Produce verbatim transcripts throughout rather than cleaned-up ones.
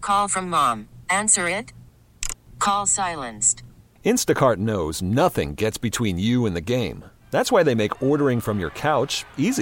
Call from mom. Answer it. Call silenced. Instacart knows nothing gets between you and the game. That's why they make ordering from your couch easy.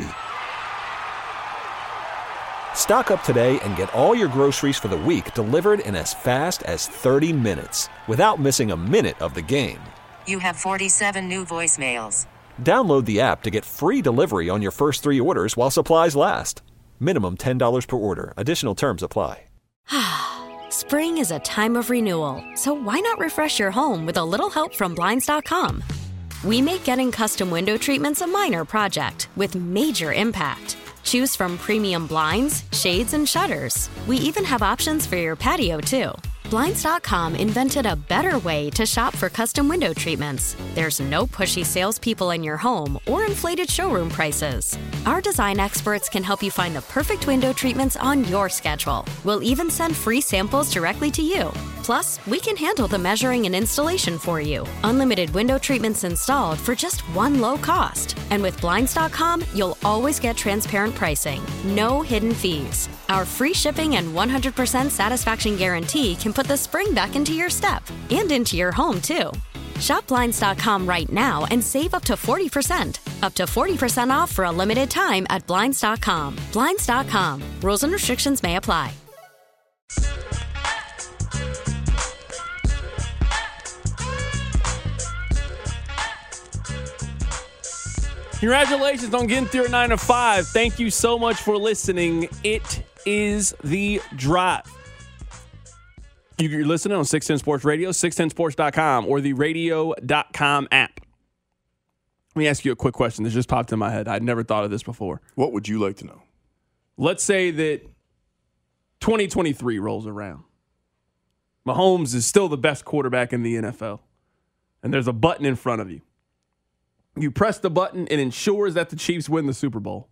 Stock up today and get all your groceries for the week delivered in as fast as thirty minutes without missing a minute of the game. You have forty-seven new voicemails. Download the app to get free delivery on your first three orders while supplies last. Minimum ten dollars per order. Additional terms apply. Spring is a time of renewal, so why not refresh your home with a little help from Blinds dot com? We make getting custom window treatments a minor project with major impact. Choose from premium blinds, shades, and shutters. We even have options for your patio, too. Blinds dot com invented a better way to shop for custom window treatments. There's no pushy salespeople in your home or inflated showroom prices. Our design experts can help you find the perfect window treatments on your schedule. We'll even send free samples directly to you. Plus, we can handle the measuring and installation for you. Unlimited window treatments installed for just one low cost. And with Blinds dot com, you'll always get transparent pricing. No hidden fees. Our free shipping and one hundred percent satisfaction guarantee can put the spring back into your step and into your home, too. Shop Blinds dot com right now and save up to forty percent. Up to forty percent off for a limited time at Blinds dot com. Blinds dot com. Rules and restrictions may apply. Congratulations on getting through a nine to five. Thank you so much for listening. It is The Drive. You're listening on six ten Sports Radio, six ten sports dot com, or the radio dot com app. Let me ask you a quick question that just popped in my head. I'd never thought of this before. What would you like to know? Let's say that twenty twenty-three rolls around. Mahomes is still the best quarterback in the N F L, and there's a button in front of you. You press the button, it ensures that the Chiefs win the Super Bowl.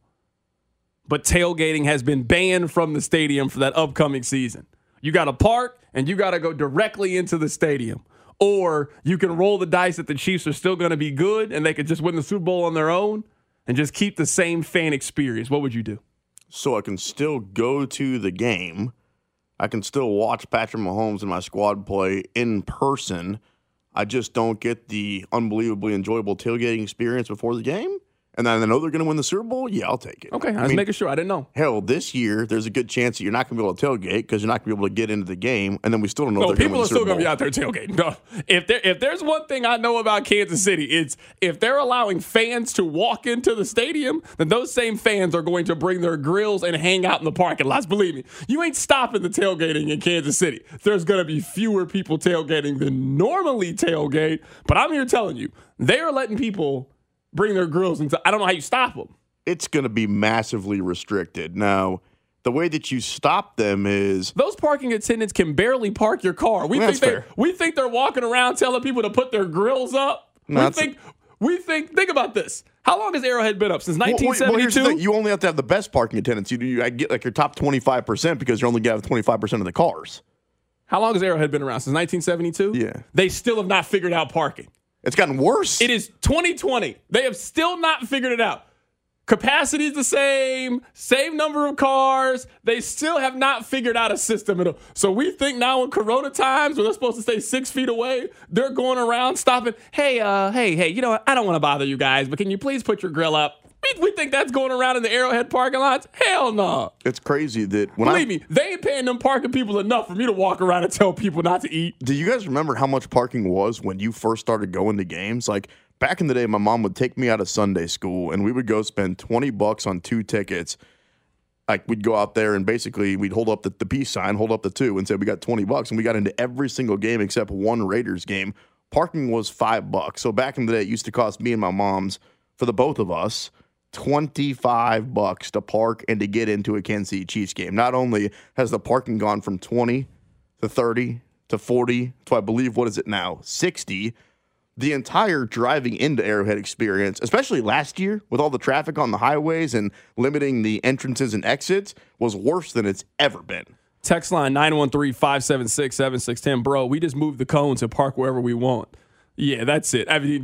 But tailgating has been banned from the stadium for that upcoming season. You got to park, and you got to go directly into the stadium. Or you can roll the dice that the Chiefs are still going to be good, and they could just win the Super Bowl on their own and just keep the same fan experience. What would you do? So I can still go to the game. I can still watch Patrick Mahomes and my squad play in person. I just don't get the unbelievably enjoyable tailgating experience before the game. And then I know they're going to win the Super Bowl. Yeah, I'll take it. Okay, I was I mean, making sure. I didn't know. Hell, this year, there's a good chance that you're not going to be able to tailgate because you're not going to be able to get into the game. And then we still don't know No, if they're people going to win the are still Super going to Bowl. be out there tailgating. No, if there, if there's one thing I know about Kansas City, it's if they're allowing fans to walk into the stadium, then those same fans are going to bring their grills and hang out in the parking lots. Believe me, you ain't stopping the tailgating in Kansas City. There's going to be fewer people tailgating than normally tailgate. But I'm here telling you, they are letting people bring their grills into. I don't know how you stop them. It's going to be massively restricted. Now, the way that you stop them is those parking attendants can barely park your car. We That's think they fair. we think they're walking around telling people to put their grills up. No, we that's- think we think think about this. How long has Arrowhead been up? Since nineteen Well, well, here's the seventy-two? thing. You only have to have the best parking attendants. You, you I get like your top twenty-five percent because you're only going to have twenty-five percent of the cars. How long has Arrowhead been around? Since nineteen seventy-two? Yeah. They still have not figured out parking. It's gotten worse. It is twenty twenty. They have still not figured it out. Capacity is the same, same number of cars. They still have not figured out a system. At all. So we think now in Corona times, where they're supposed to stay six feet away, they're going around stopping. Hey, uh, hey, hey, you know what? I don't want to bother you guys, but can you please put your grill up? We, we think that's going around in the Arrowhead parking lots? Hell no. It's crazy that when Believe I, me, they ain't paying them parking people enough for me to walk around and tell people not to eat. do you guys remember how much parking was when you first started going to games? Like back in the day, my mom would take me out of Sunday school and we would go spend twenty bucks on two tickets. Like we'd go out there and basically we'd hold up the, the peace sign, hold up the two and say we got twenty bucks. And we got into every single game except one Raiders game. Parking was five bucks. So back in the day, it used to cost me and my mom's, for the both of us, twenty-five bucks to park and to get into a Kansas City Chiefs game. Not only has the parking gone from twenty to thirty to forty to I believe, what is it now, sixty, the entire driving into Arrowhead experience, especially last year with all the traffic on the highways and limiting the entrances and exits, was worse than it's ever been. Text line nine one three, five seven six, seven six one zero. Bro, we just moved the cone to park wherever we want. Yeah, that's it. I mean,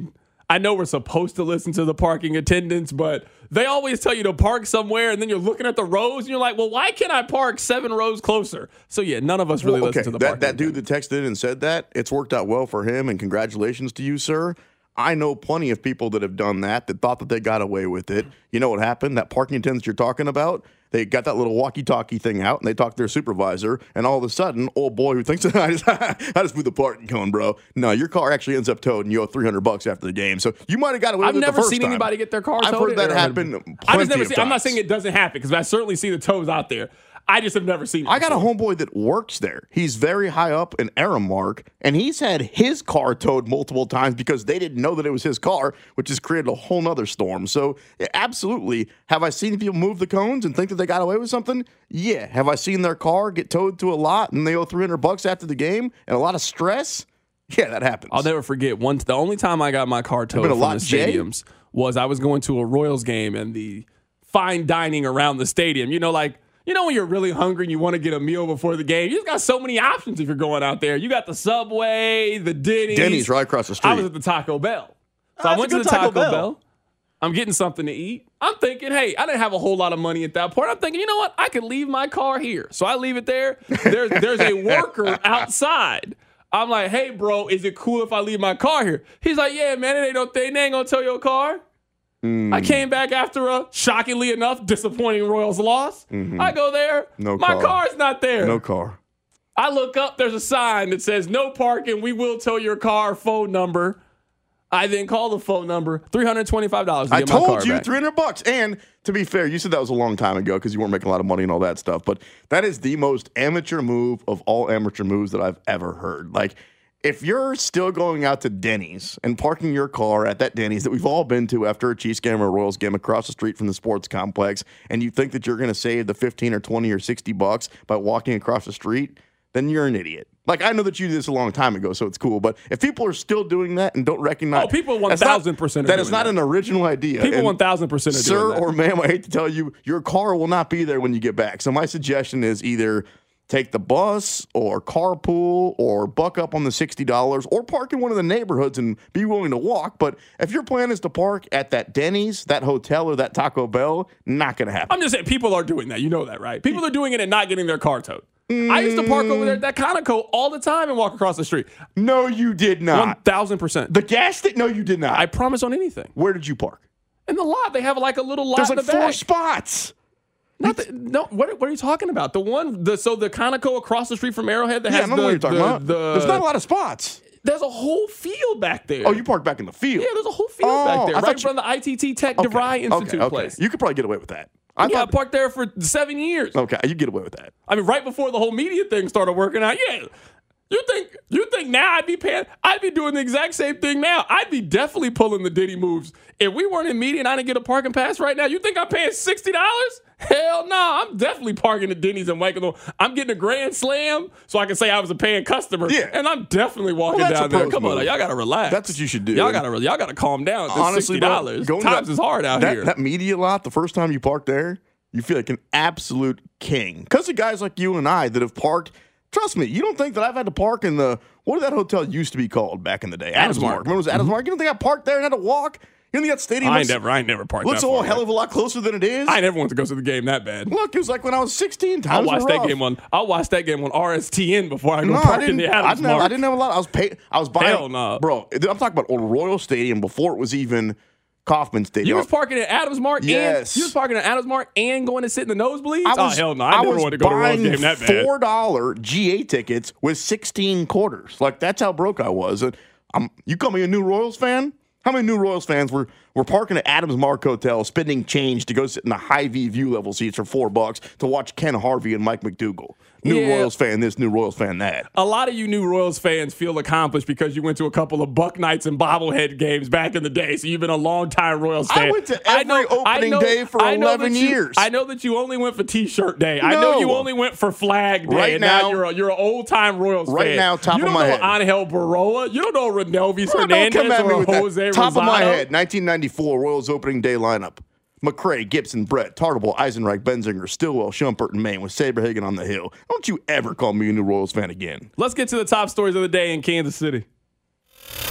I know we're supposed to listen to the parking attendants, but they always tell you to park somewhere, and then you're looking at the rows, and you're like, well, why can't I park seven rows closer? So, yeah, none of us really well, listen okay. to the that, parking That dude that texted in and said that, it's worked out well for him, and congratulations to you, sir. I know plenty of people that have done that, that thought that they got away with it. You know what happened? That parking attendant you're talking about, they got that little walkie-talkie thing out, and they talked to their supervisor, and all of a sudden, old boy who thinks, I just, I just moved the parking cone, bro. No, your car actually ends up towed, and you owe three hundred bucks after the game. So you might have got away I've with it the never first seen time. anybody get their car I've towed. heard that or- happen I just plenty never of seen, I'm not times. saying it doesn't happen, because I certainly see the tows out there. I just have never seen it I got a before. homeboy that works there. He's very high up in Aramark, and he's had his car towed multiple times because they didn't know that it was his car, which has created a whole nother storm. So, yeah, absolutely. Have I seen people move the cones and think that they got away with something? Yeah. Have I seen their car get towed to a lot and they owe three hundred bucks after the game and a lot of stress? Yeah, that happens. I'll never forget one. The only time I got my car towed been a from lot, the Jay? stadiums was I was going to a Royals game, and the fine dining around the stadium. You know, like you know when you're really hungry and you want to get a meal before the game. You just got so many options if you're going out there. You got the Subway, the Denny's. Denny's right across the street. I was at the Taco Bell, so Oh, I that's went a to the good Taco Taco Bell. Bell. I'm getting something to eat. I'm thinking, hey, I didn't have a whole lot of money at that point. I'm thinking, you know what? I could leave my car here. So I leave it there. There's there's a worker outside. I'm like, hey, bro, is it cool if I leave my car here? He's like, yeah, man, it ain't no thing. They ain't gonna tow your car. Mm. I came back after a, shockingly enough, disappointing Royals loss. Mm-hmm. I go there. No my car. car's not there. No car. I look up, there's a sign that says no parking. We will tow your car. Phone number. I then call the phone number. three hundred twenty-five dollars to I get my car told you back. three hundred bucks. And to be fair, you said that was a long time ago because you weren't making a lot of money and all that stuff. But that is the most amateur move of all amateur moves that I've ever heard. Like, if you're still going out to Denny's and parking your car at that Denny's that we've all been to after a Chiefs game or a Royals game across the street from the sports complex, and you think that you're going to save the fifteen or twenty or sixty bucks by walking across the street, then you're an idiot. Like, I know that you did this a long time ago, so it's cool. But if people are still doing that and don't recognize, Oh, people that's not- one thousand percent are that is doing not that. an original idea. People And one thousand percent are sir doing that. or ma'am, I hate to tell you, your car will not be there when you get back. So my suggestion is either take the bus or carpool or buck up on the sixty dollars or park in one of the neighborhoods and be willing to walk. But if your plan is to park at that Denny's, that hotel, or that Taco Bell, not going to happen. I'm just saying, people are doing that. You know that, right? People are doing it and not getting their car towed. I used to park over there at that Conoco all the time and walk across the street. No, you did one not. thousand percent. The gas station? No, you did not. I promise on anything. Where did you park? In the lot, they have like a little lot There's in like the four back. spots. Not the, no, what, what are you talking about? The one, the so the Conoco across the street from Arrowhead that Yeah, I has know the, what you're talking the, about. the- There's not a lot of spots. There's a whole field back there. Oh, you parked back in the field. Yeah, there's a whole field Oh, back there, I right thought in you- front of the I T T Tech Okay, DeVry Institute okay, okay. place. You could probably get away with that. I yeah, I thought. parked there for seven years. Okay, you get away with that. I mean, right before the whole media thing started working out. Yeah. You think you think now I'd be paying? I'd be doing the exact same thing now. I'd be definitely pulling the Diddy moves. If we weren't in media and I didn't get a parking pass right now, you think I'm paying sixty dollars? Hell no, I'm definitely parking at Denny's and waking up. I'm getting a grand slam so I can say I was a paying customer. Yeah. And I'm definitely walking Well, that's down a there. pros Come on, move. y'all gotta relax. That's what you should do. Y'all And gotta y'all gotta calm down. This Honestly, sixty bro, dollars. going to Times that- is hard out that, here. That media lot, the first time you park there, you feel like an absolute king. Because of guys like you and I that have parked. Trust me, you don't think that I've had to park in the, what did that hotel used to be called back in the day? Adams Adams Mark. Mark. Remember it was Adams Mark? You don't think I parked there and had to walk? You don't think that stadium I looks, ain't never I ain't never parked looks that a whole far hell back. of a lot closer than it is? I never wanted to go to the game that bad. Look, it was like when I was sixteen. I'll Times watch were that rough. game on. I'll watch that game on R S T N before I go No, I park in didn't. the I Adams didn't, have, Mark. I didn't have a lot. I was pay, I was buying. Hell no. Bro, I'm talking about old Royal Stadium before it was even Kauffman Stadium. You was parking at Adams Mark. Yes. And you was parking at Adams Mark and going to sit in the nosebleeds. I was, oh hell no! I, never was wanted to go to a Royals buying game that bad. four dollar G A tickets with sixteen quarters. Like that's how broke I was. And I'm, you call me a new Royals fan? How many new Royals fans were were parking at Adams Mark Hotel, spending change to go sit in the Hy-Vee view level seats for four bucks to watch Ken Harvey and Mike McDougal? New Yeah. Royals fan this, new Royals fan that. A lot of you new Royals fans feel accomplished because you went to a couple of Buck Nights and bobblehead games back in the day. So you've been a long-time Royals I fan. went to every opening day for I know eleven that you- years. I know that you only went for T-shirt day. I know No. you only went for flag day. Right and now, now- you're a, you're an old-time Royals Right fan. now, top you of don't my know head. Angel Baroa. You don't know Renelvis Bro, don't Hernandez come at me or with Jose that. Top of my Rosado. head, nineteen ninety-four Royals opening day lineup. McCray, Gibson, Brett, Tartable, Eisenreich, Benzinger, Stillwell, Schumpert, and Maine with Saberhagen on the hill. Don't you ever call me a new Royals fan again. Let's get to the top stories of the day in Kansas City.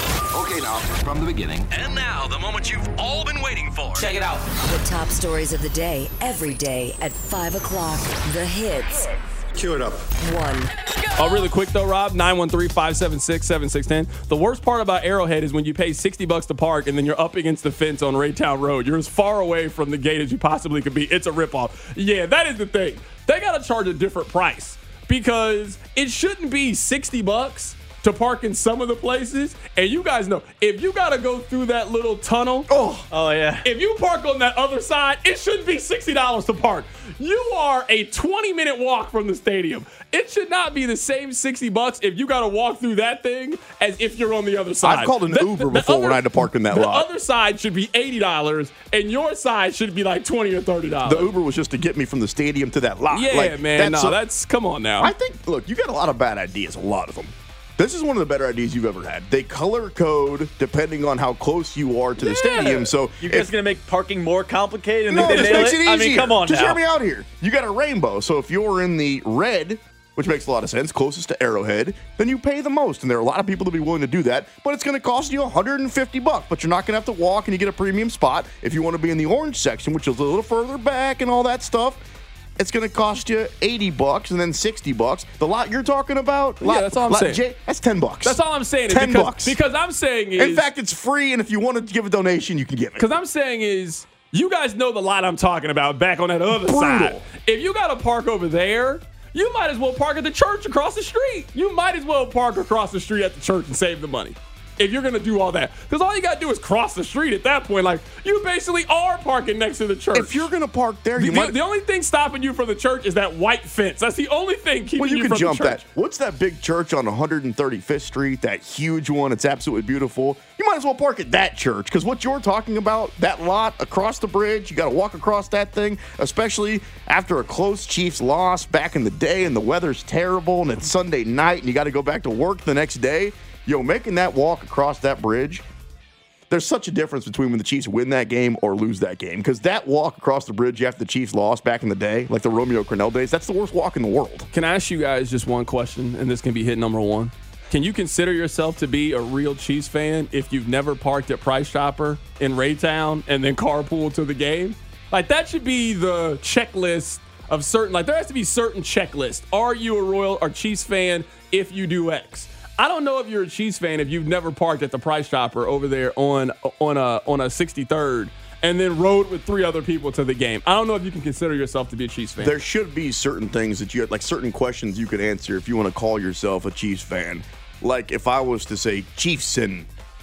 Okay, now, from the beginning. And now, the moment you've all been waiting for. Check it out. The top stories of the day, every day at five o'clock. The Hits. Cue it up. One. Oh, really quick though, Rob, nine one three, five seven six, seven six one zero. The worst part about Arrowhead is when you pay sixty bucks to park and then you're up against the fence on Raytown Road. You're as far away from the gate as you possibly could be. It's a ripoff. Yeah, that is the thing. They got to charge a different price because it shouldn't be sixty bucks to park in some of the places. And you guys know, if you got to go through that little tunnel, oh, oh yeah. If you park on that other side, it shouldn't be sixty dollars to park. You are a twenty minute walk from the stadium. It should not be the same sixty bucks if you got to walk through that thing as if you're on the other side. I've called an the, Uber the, the before other, when I had to park in that the lot. The other side should be eighty dollars and your side should be like twenty or thirty dollars. The Uber was just to get me from the stadium to that lot. Yeah, like, man. That's no, a, that's, come on now. I think, look, you got a lot of bad ideas, a lot of them. This is one of the better ideas you've ever had. They color code depending on how close you are to yeah. the stadium. So you guys going to make parking more complicated? And no, they this nail makes it? it easier. I mean, come on Just now. hear me out here. You got a rainbow. So if you're in the red, which makes a lot of sense, closest to Arrowhead, then you pay the most. And there are a lot of people to be willing to do that. But it's going to cost you one hundred fifty bucks. But you're not going to have to walk and you get a premium spot. If you want to be in the orange section, which is a little further back and all that stuff, it's going to cost you eighty bucks and then sixty bucks. The lot you're talking about, lot, yeah, that's all I'm lot saying. J, that's ten bucks. That's all I'm saying. ten because, bucks. Because I'm saying is, in fact, it's free, and if you want to give a donation, you can give it. Because I'm saying is, you guys know the lot I'm talking about back on that other Brutal. side. If you got to park over there, you might as well park at the church across the street. You might as well park across the street at the church and save the money. If you're going to do all that. Because all you got to do is cross the street at that point. Like, you basically are parking next to the church. If you're going to park there, you the, might. The only thing stopping you from the church is that white fence. That's the only thing keeping well, you, you can from jump the church. that. What's that big church on one hundred thirty-fifth Street? That huge one. It's absolutely beautiful. You might as well park at that church because what you're talking about, that lot across the bridge, you got to walk across that thing, especially after a close Chiefs loss back in the day and the weather's terrible and it's Sunday night and you got to go back to work the next day. Yo, making that walk across that bridge, there's such a difference between when the Chiefs win that game or lose that game. Because that walk across the bridge after the Chiefs lost back in the day, like the Romeo Crennel days, that's the worst walk in the world. Can I ask you guys just one question, and this can be hit number one? Can you consider yourself to be a real Chiefs fan if you've never parked at Price Chopper in Raytown and then carpool to the game? Like, that should be the checklist of certain, like, there has to be certain checklists. Are you a Royal or Chiefs fan if you do X? I don't know if you're a Chiefs fan if you've never parked at the Price Chopper over there on on a on a sixty-third and then rode with three other people to the game. I don't know if you can consider yourself to be a Chiefs fan. There should be certain things that you like certain questions you could answer if you want to call yourself a Chiefs fan. Like if I was to say Chiefsin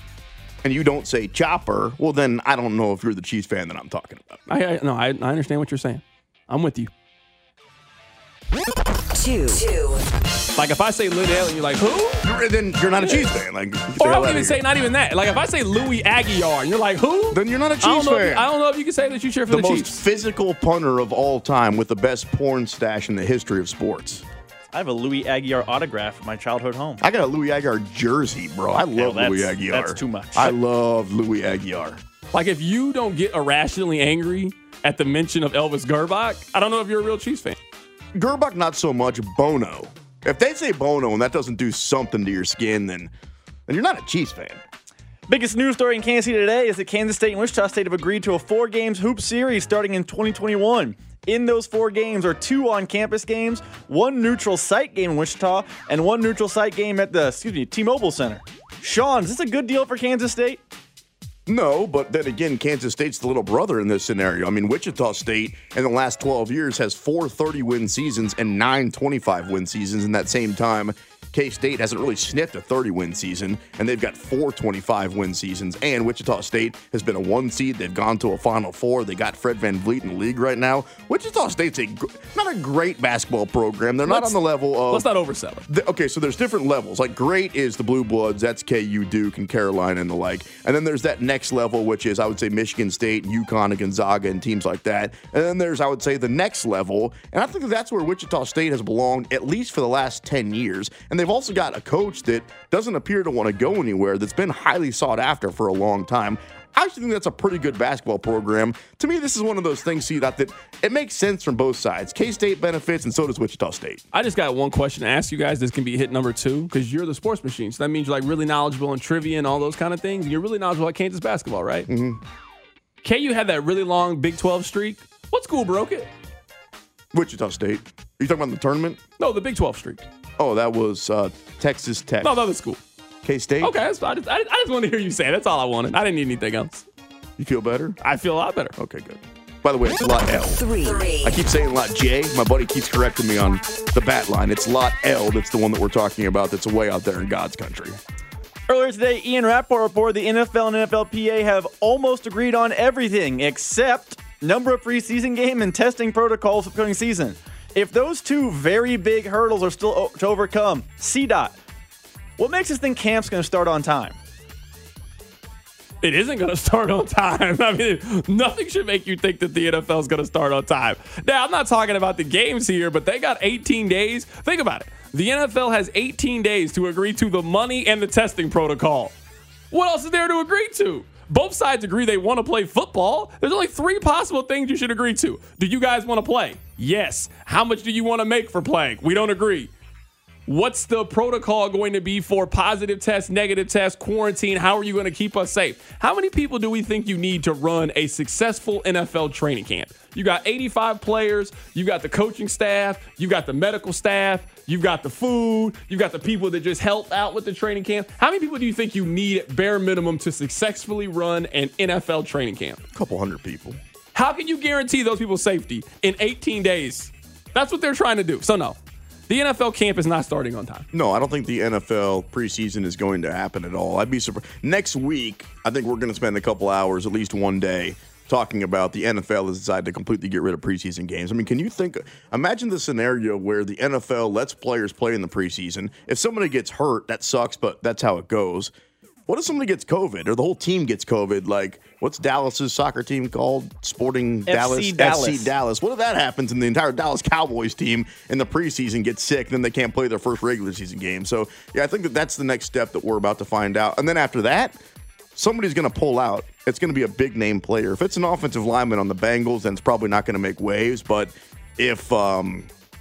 and you don't say Chopper, well then I don't know if you're the Chiefs fan that I'm talking about. I, I no, I, I understand what you're saying. I'm with you. Two. Two. Like if I say Lynn Allen, you're like, who? You're, then you're not a Chiefs fan. Like, or I would even say not even that. Like if I say Louis Aguiar, and you're like, who? Then you're not a Chiefs I don't know fan. If you, I don't know if you can say that you cheer for the, the, the most Chiefs. Physical punter of all time with the best porn stash in the history of sports. I have a Louis Aguiar autograph at my childhood home. I got a Louis Aguiar jersey, bro. I love Hell, Louis Aguiar. That's too much. I love Louis Aguiar. Like if you don't get irrationally angry at the mention of Elvis Gerbach, I don't know if you're a real Chiefs fan. Gerbach, not so much. Bono. If they say Bono and that doesn't do something to your skin, then, then you're not a Chiefs fan. Biggest news story in Kansas City today is that Kansas State and Wichita State have agreed to a four games hoop series starting in twenty twenty-one. In those four games are two on-campus games, one neutral site game in Wichita, and one neutral site game at the, excuse me, T-Mobile Center. Sean, is this a good deal for Kansas State? No, but then again, Kansas State's the little brother in this scenario. I mean, Wichita State in the last twelve years has four thirty-win seasons and nine twenty-five-win seasons in that same time. K-State hasn't really sniffed a thirty-win season, and they've got four twenty-five-win seasons. And Wichita State has been a one seed. They've gone to a Final Four. They got Fred VanVleet in the league right now. Wichita State's a gr- not a great basketball program. They're Let's, not on the level of... Let's not oversell it. The, okay, so there's different levels. Like, great is the Blue Bloods. That's K U, Duke, and Carolina and the like. And then there's that next level, which is, I would say, Michigan State, and UConn, and Gonzaga, and teams like that. And then there's, I would say, the next level. And I think that that's where Wichita State has belonged, at least for the last ten years. And they've also got a coach that doesn't appear to want to go anywhere, that's been highly sought after for a long time. I actually think that's a pretty good basketball program. To me, this is one of those things, see, that, that it makes sense from both sides. K-State benefits, and so does Wichita State. I just got one question to ask you guys. This can be hit number two, because you're the sports machine. So that means you're like really knowledgeable in trivia and all those kind of things. And you're really knowledgeable at Kansas basketball, right? Mm-hmm. K U had that really long Big twelve streak. What school broke it? Wichita State. Are you talking about the tournament? No, the Big twelve streak. Oh, that was uh, Texas Tech. No, the other school. K-State? Okay, that's fine. I just, I, just, I just wanted to hear you say it. That's all I wanted. I didn't need anything else. You feel better? I feel a lot better. Okay, good. By the way, it's lot L. Three. I keep saying lot J. My buddy keeps correcting me on the bat line. It's lot L that's the one that we're talking about that's way out there in God's country. Earlier today, Ian Rappaport reported the N F L and N F L P A have almost agreed on everything except number of preseason game and testing protocols for the upcoming season. If those two very big hurdles are still o- to overcome, C DOT, what makes us think camp's going to start on time? It isn't going to start on time. I mean, nothing should make you think that the N F L is going to start on time. Now, I'm not talking about the games here, but they got eighteen days. Think about it. The N F L has eighteen days to agree to the money and the testing protocol. What else is there to agree to? Both sides agree they want to play football. There's only three possible things you should agree to. Do you guys want to play? Yes. How much do you want to make for playing? We don't agree. What's the protocol going to be for positive tests, negative tests, quarantine? How are you going to keep us safe? How many people do we think you need to run a successful N F L training camp? You got eighty-five players. You got the coaching staff. You got the medical staff. You've got the food. You've got the people that just help out with the training camp. How many people do you think you need at bare minimum to successfully run an N F L training camp? A couple hundred people. How can you guarantee those people's safety in eighteen days? That's what they're trying to do. So no. The N F L camp is not starting on time. No, I don't think the N F L preseason is going to happen at all. I'd be surprised. Next week, I think we're going to spend a couple hours, at least one day, talking about the N F L has decided to completely get rid of preseason games. I mean, can you think, imagine the scenario where the N F L lets players play in the preseason. If somebody gets hurt, that sucks, but that's how it goes. What if somebody gets COVID or the whole team gets COVID? Like, what's Dallas's soccer team called? Sporting Dallas? Dallas. F C Dallas. What if that happens and the entire Dallas Cowboys team in the preseason gets sick, then they can't play their first regular season game? So, yeah, I think that that's the next step that we're about to find out. And then after that, somebody's going to pull out. It's going to be a big-name player. If it's an offensive lineman on the Bengals, then it's probably not going to make waves. But if, um,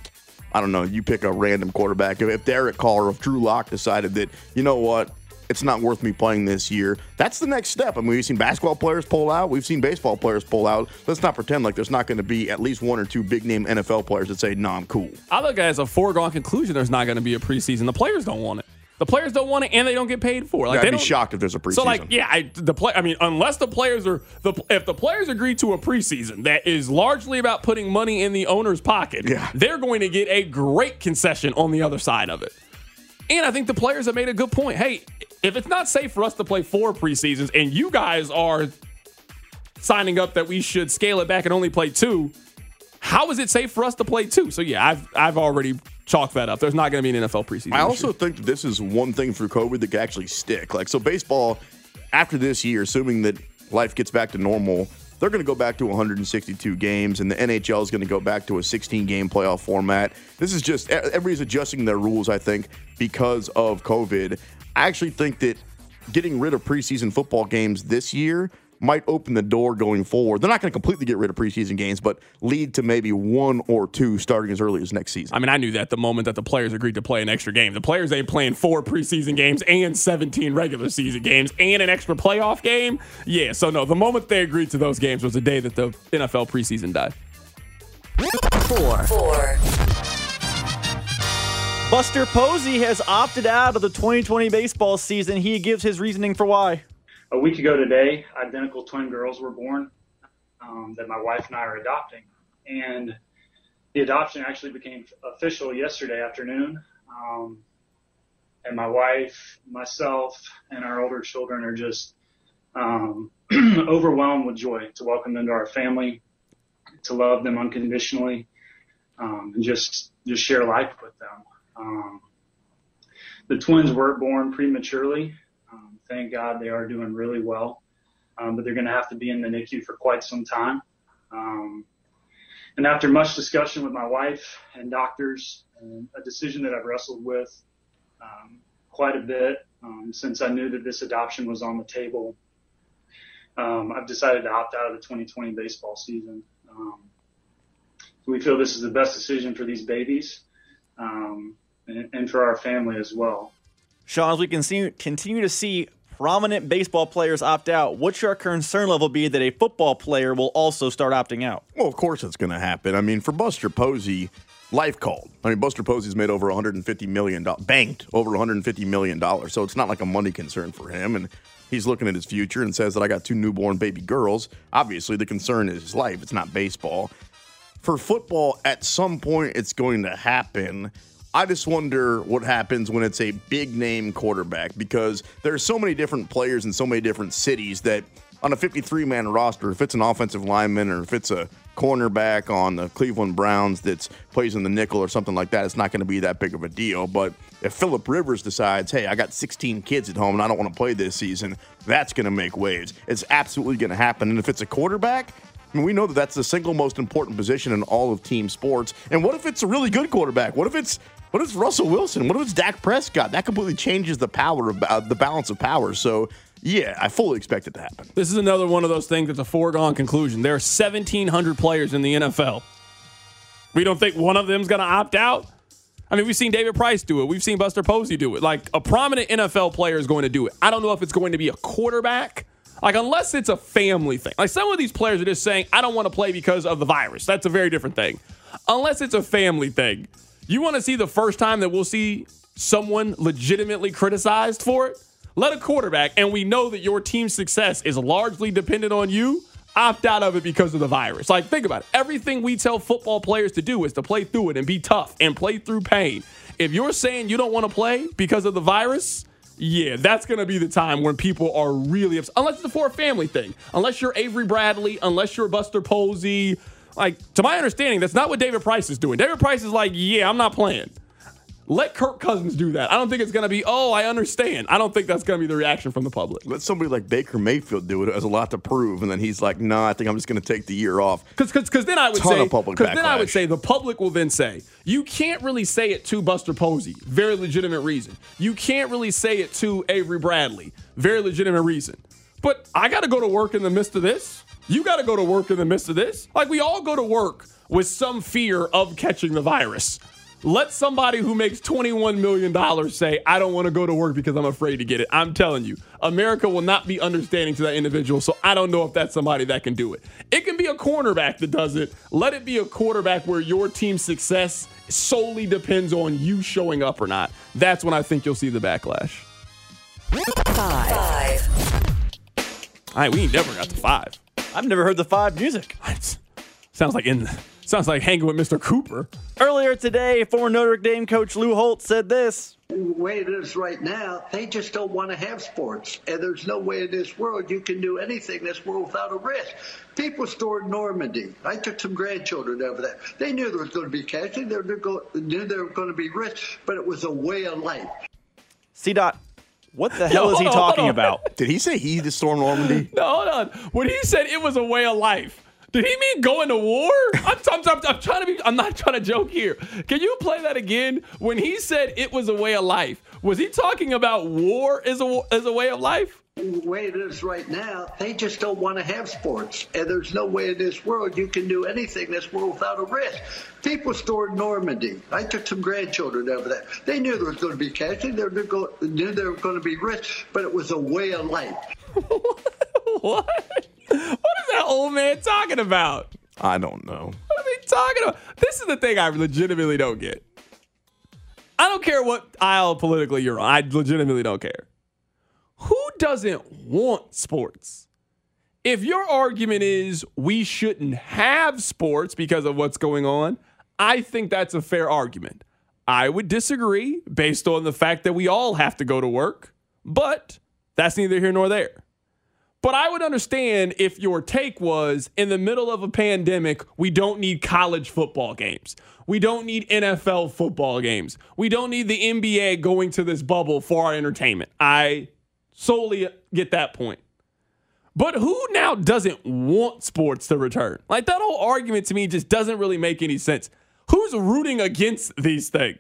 I don't know, you pick a random quarterback. If Derek Carr or if Drew Lock decided that, you know what, it's not worth me playing this year, that's the next step. I mean, we've seen basketball players pull out. We've seen baseball players pull out. Let's not pretend like there's not going to be at least one or two big-name N F L players that say, no, nah, I'm cool. I look at it as a foregone conclusion there's not going to be a preseason. The players don't want it. The players don't want it, and they don't get paid for it. Like, yeah, I'd they be shocked if there's a preseason. So, like, yeah, I, the play. I mean, unless the players are the if the players agree to a preseason that is largely about putting money in the owner's pocket, yeah. they're going to get a great concession on the other side of it. And I think the players have made a good point. Hey, if it's not safe for us to play four preseasons, and you guys are signing up that we should scale it back and only play two, how is it safe for us to play two? So yeah, I've I've already chalked that up. There's not going to be an N F L preseason. I also think that this is one thing through COVID that could actually stick. Like, so baseball, after this year, assuming that life gets back to normal, they're going to go back to one hundred sixty-two games, and the N H L is going to go back to a sixteen-game playoff format. This is just, everybody's adjusting their rules, I think, because of COVID. I actually think that getting rid of preseason football games this year might open the door going forward. They're not going to completely get rid of preseason games, but lead to maybe one or two starting as early as next season. I mean, I knew that the moment that the players agreed to play an extra game. The players ain't playing four preseason games and seventeen regular season games and an extra playoff game. Yeah, so no, the moment they agreed to those games was the day that the N F L preseason died. Four. Four. Buster Posey has opted out of the twenty twenty baseball season. He gives his reasoning for why. A week ago today, identical twin girls were born um, that my wife and I are adopting. And the adoption actually became official yesterday afternoon. Um, and my wife, myself, and our older children are just um, overwhelmed with joy to welcome them to our family, to love them unconditionally, um, and just, just share life with them. Um, the twins were born prematurely. Um, thank God they are doing really well, um, but they're going to have to be in the N I C U for quite some time. Um, and after much discussion with my wife and doctors, and a decision that I've wrestled with um, quite a bit um, since I knew that this adoption was on the table, um, I've decided to opt out of the twenty twenty baseball season. Um, we feel this is the best decision for these babies um, and, and for our family as well. Sean, as we continue, continue to see prominent baseball players opt out, what should our concern level be that a football player will also start opting out? Well, of course it's going to happen. I mean, for Buster Posey, life called. I mean, Buster Posey's made over one hundred fifty million dollars, banked over one hundred fifty million dollars, so it's not like a money concern for him, and he's looking at his future and says that I got two newborn baby girls. Obviously, the concern is his life. It's not baseball. For football, at some point, it's going to happen. I just wonder what happens when it's a big-name quarterback, because there are so many different players in so many different cities that on a fifty-three man roster, if it's an offensive lineman or if it's a cornerback on the Cleveland Browns that plays in the nickel or something like that, it's not going to be that big of a deal. But if Phillip Rivers decides, hey, I got sixteen kids at home and I don't want to play this season, that's going to make waves. It's absolutely going to happen. And if it's a quarterback, I mean, we know that that's the single most important position in all of team sports. And what if it's a really good quarterback? What if it's what if it's Russell Wilson? What if it's Dak Prescott? That completely changes the power of uh, the balance of power. So, yeah, I fully expect it to happen. This is another one of those things that's a foregone conclusion. There are seventeen hundred players in the N F L. We don't think one of them's going to opt out? I mean, we've seen David Price do it. We've seen Buster Posey do it. Like, a prominent N F L player is going to do it. I don't know if it's going to be a quarterback. Like, unless it's a family thing. Like, some of these players are just saying, I don't want to play because of the virus. That's a very different thing. Unless it's a family thing. You want to see the first time that we'll see someone legitimately criticized for it? Let a quarterback, and we know that your team's success is largely dependent on you, opt out of it because of the virus. Like, think about it. Everything we tell football players to do is to play through it and be tough and play through pain. If you're saying you don't want to play because of the virus, yeah, that's going to be the time when people are really upset. Unless it's for a family thing. Unless you're Avery Bradley, unless you're Buster Posey. Like, to my understanding, that's not what David Price is doing. David Price is like, yeah, I'm not playing. Let Kirk Cousins do that. I don't think it's going to be, oh, I understand. I don't think that's going to be the reaction from the public. Let somebody like Baker Mayfield do it. It has a lot to prove. And then he's like, no, nah, I think I'm just going to take the year off. Because then I would Ton say, of public because then I would backlash. say the public will then say, you can't really say it to Buster Posey. Very legitimate reason. You can't really say it to Avery Bradley. Very legitimate reason. But I got to go to work in the midst of this. You got to go to work in the midst of this. Like, we all go to work with some fear of catching the virus. Let somebody who makes twenty-one million dollars say, I don't want to go to work because I'm afraid to get it. I'm telling you, America will not be understanding to that individual, so I don't know if that's somebody that can do it. It can be a cornerback that does it. Let it be a quarterback where your team's success solely depends on you showing up or not. That's when I think you'll see the backlash. Five. Five. All right, we ain't never got to five. I've never heard the five music. Sounds like in sounds like hanging with Mister Cooper. Earlier today, former Notre Dame coach Lou Holtz said this. The way it is right now, they just don't want to have sports. And there's no way in this world you can do anything in this world without a risk. People stored Normandy. I took some grandchildren over there. They knew there was going to be casualty. They knew there were going to be risk, but it was a way of life. C-Dot, what the hell Yo, is he on, talking about? Did he say he just stormed Normandy? No, hold on. When he said it was a way of life, did he mean going to war? I'm, I'm, I'm, I'm trying to be. I'm not trying to joke here. Can you play that again? When he said it was a way of life, was he talking about war as a as a way of life? The way it is right now, they just don't want to have sports. And there's no way in this world you can do anything in this world without a risk. People stored Normandy. I took some grandchildren over there. They knew there was going to be casualty. They knew there were going to be risk, but it was a way of life. What? What is that old man talking about? I don't know. What are they talking about? This is the thing I legitimately don't get. I don't care what aisle politically you're on. I legitimately don't care. Who doesn't want sports? If your argument is we shouldn't have sports because of what's going on, I think that's a fair argument. I would disagree based on the fact that we all have to go to work, but that's neither here nor there. But I would understand if your take was, in the middle of a pandemic, we don't need college football games. We don't need N F L football games. We don't need the N B A going to this bubble for our entertainment. I solely get that point. But who now doesn't want sports to return? Like, that whole argument to me just doesn't really make any sense. Who's rooting against these things?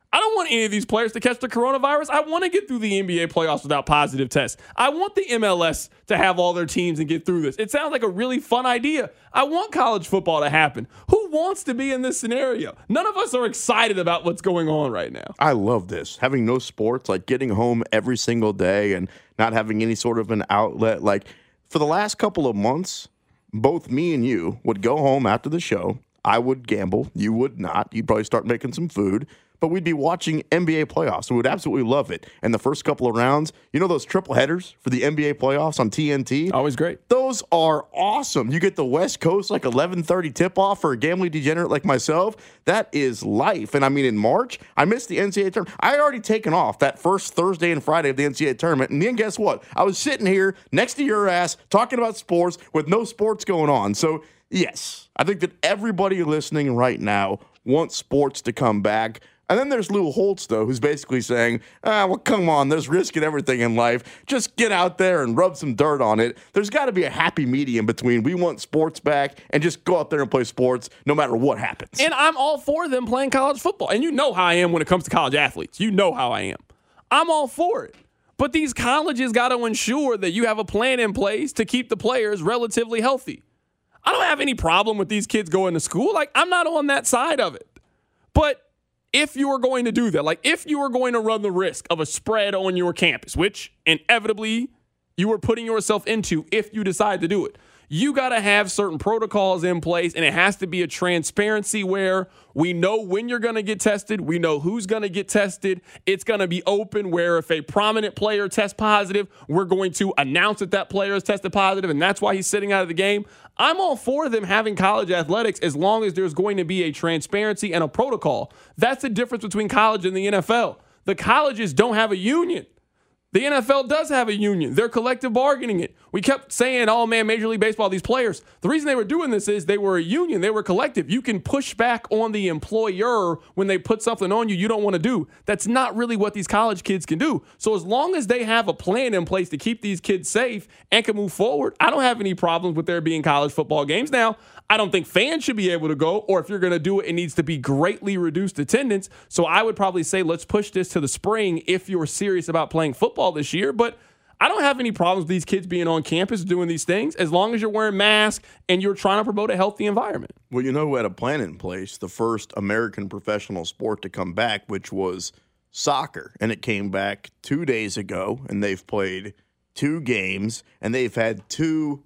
I don't want any of these players to catch the coronavirus. I want to get through the N B A playoffs without positive tests. I want the M L S to have all their teams and get through this. It sounds like a really fun idea. I want college football to happen. Who wants to be in this scenario? None of us are excited about what's going on right now. I love this. Having no sports, like getting home every single day and not having any sort of an outlet. Like for the last couple of months, both me and you would go home after the show. I would gamble. You would not. You'd probably start making some food. But we'd be watching N B A playoffs. We would absolutely love it. And the first couple of rounds, you know those triple headers for the N B A playoffs on T N T? Always great. Those are awesome. You get the West Coast like eleven thirty tip-off for a gambling degenerate like myself. That is life. And I mean, in March, I missed the N C double A tournament. I had already taken off that first Thursday and Friday of the N C double A tournament. And then guess what? I was sitting here next to your ass talking about sports with no sports going on. So, yes, I think that everybody listening right now wants sports to come back. And then there's Lou Holtz, though, who's basically saying, ah, well, come on, there's risk in everything in life. Just get out there and rub some dirt on it. There's got to be a happy medium between we want sports back and just go out there and play sports no matter what happens. And I'm all for them playing college football. And you know how I am when it comes to college athletes. You know how I am. I'm all for it. But these colleges got to ensure that you have a plan in place to keep the players relatively healthy. I don't have any problem with these kids going to school. Like, I'm not on that side of it. But if you are going to do that, like if you are going to run the risk of a spread on your campus, which inevitably you are putting yourself into if you decide to do it, you got to have certain protocols in place, and it has to be a transparency where we know when you're going to get tested. We know who's going to get tested. It's going to be open where if a prominent player tests positive, we're going to announce that that player has tested positive, and that's why he's sitting out of the game. I'm all for them having college athletics as long as there's going to be a transparency and a protocol. That's the difference between college and the N F L. The colleges don't have a union. The N F L does have a union. They're collective bargaining it. We kept saying, oh, man, Major League Baseball, these players. The reason they were doing this is they were a union. They were collective. You can push back on the employer when they put something on you you don't want to do. That's not really what these college kids can do. So as long as they have a plan in place to keep these kids safe and can move forward, I don't have any problems with there being college football games. Now, I don't think fans should be able to go, or if you're going to do it, it needs to be greatly reduced attendance. So I would probably say let's push this to the spring if you're serious about playing football this year. But I don't have any problems with these kids being on campus doing these things as long as you're wearing masks and you're trying to promote a healthy environment. Well, you know who had a plan in place? The first American professional sport to come back, which was soccer. And it came back two days ago, and they've played two games, and they've had two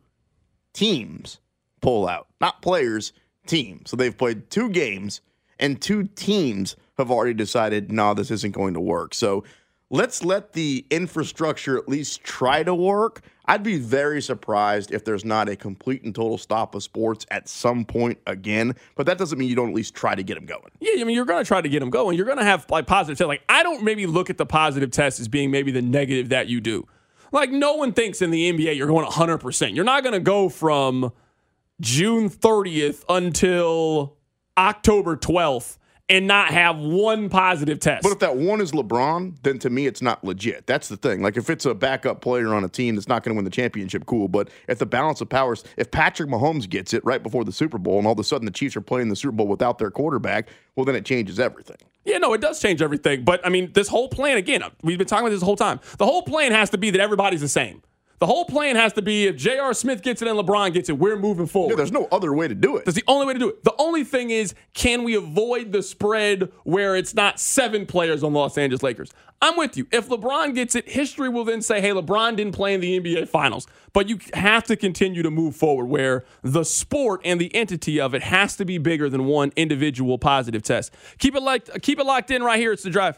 teams pull out. Not players, teams. So they've played two games, and two teams have already decided, no, this isn't going to work. So let's let the infrastructure at least try to work. I'd be very surprised if there's not a complete and total stop of sports at some point again, but that doesn't mean you don't at least try to get them going. Yeah, I mean, you're going to try to get them going. You're going to have like positive tests. Like, I don't maybe look at the positive test as being maybe the negative that you do. Like, no one thinks in the N B A you're going one hundred percent. You're not going to go from June thirtieth until October twelfth and not have one positive test. But if that one is LeBron, then to me it's not legit. That's the thing. Like if it's a backup player on a team that's not going to win the championship, cool. But if the balance of powers, if Patrick Mahomes gets it right before the Super Bowl and all of a sudden the Chiefs are playing the Super Bowl without their quarterback, well, then it changes everything. Yeah, no, it does change everything. But, I mean, this whole plan, again, we've been talking about this the whole time. The whole plan has to be that everybody's the same. The whole plan has to be if J R. Smith gets it and LeBron gets it, we're moving forward. Yeah, there's no other way to do it. That's the only way to do it. The only thing is, can we avoid the spread where it's not seven players on the Los Angeles Lakers? I'm with you. If LeBron gets it, history will then say, hey, LeBron didn't play in the N B A Finals. But you have to continue to move forward where the sport and the entity of it has to be bigger than one individual positive test. Keep it, like, keep it locked in right here. It's The Drive.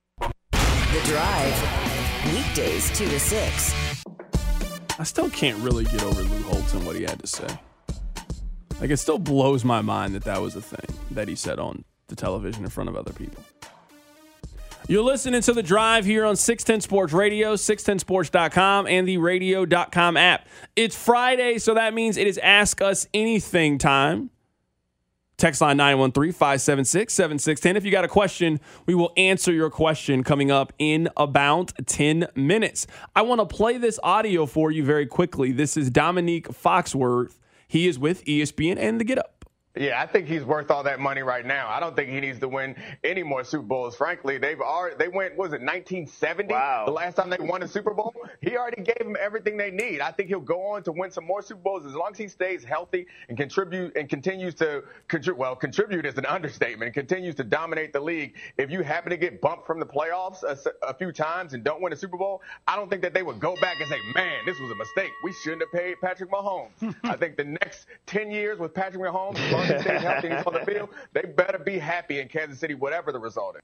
The Drive. Weekdays two to six. I still can't really get over Lou Holtz and what he had to say. Like, it still blows my mind that that was a thing that he said on the television in front of other people. You're listening to The Drive here on six ten Sports Radio, six ten sports dot com, and the radio dot com app. It's Friday, so that means it is Ask Us Anything time. Text line nine one three, five seven six, seven six one zero. If you got a question, we will answer your question coming up in about ten minutes. I want to play this audio for you very quickly. This is Dominique Foxworth. He is with E S P N and The Get Up. Yeah, I think he's worth all that money right now. I don't think he needs to win any more Super Bowls. Frankly, they've already, they went, what was it, nineteen seventy? Wow. The last time they won a Super Bowl? He already gave them everything they need. I think he'll go on to win some more Super Bowls as long as he stays healthy and contribute and continues to contribute. Well, contribute is an understatement. Continues to dominate the league. If you happen to get bumped from the playoffs a, a few times and don't win a Super Bowl, I don't think that they would go back and say, man, this was a mistake. We shouldn't have paid Patrick Mahomes. I think the next ten years with Patrick Mahomes, as long as he stays healthy and he's on the field, they better be happy in Kansas City, whatever the result is.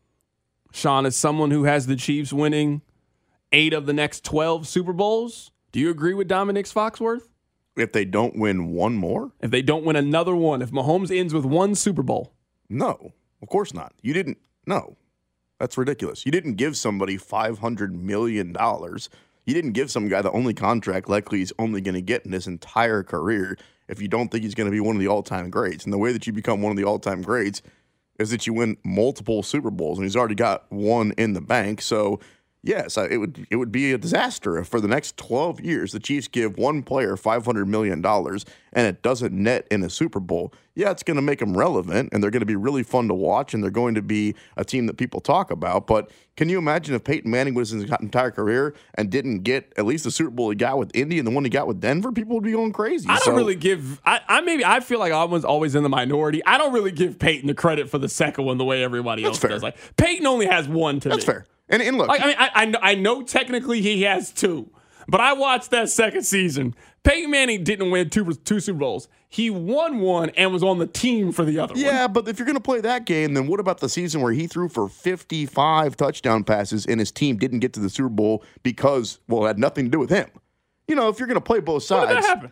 Sean, as someone who has the Chiefs winning eight of the next twelve Super Bowls, do you agree with Dominic Foxworth? If they don't win one more? If they don't win another one, if Mahomes ends with one Super Bowl? No, of course not. You didn't. No, that's ridiculous. You didn't give somebody five hundred million dollars. You didn't give some guy the only contract likely he's only going to get in his entire career if you don't think he's going to be one of the all-time greats. And the way that you become one of the all-time greats is that you win multiple Super Bowls, and he's already got one in the bank. So, yes, it would it would be a disaster if for the next twelve years the Chiefs give one player five hundred million dollars and it doesn't net in a Super Bowl. Yeah, it's going to make them relevant, and they're going to be really fun to watch, and they're going to be a team that people talk about. But can you imagine if Peyton Manning was in his entire career and didn't get at least the Super Bowl he got with Indy and the one he got with Denver? People would be going crazy. I don't so, really give I, I maybe I feel like I was always in the minority. I don't really give Peyton the credit for the second one the way everybody else fair. does. Like Peyton only has one to That's me. fair. And, and look, like, I mean, I, I, know, I know technically he has two, but I watched that second season. Peyton Manning didn't win two, two Super Bowls. He won one and was on the team for the other yeah, one. Yeah, but if you're going to play that game, then what about the season where he threw for fifty-five touchdown passes and his team didn't get to the Super Bowl because, well, it had nothing to do with him? You know, if you're going to play both sides. When did that happen?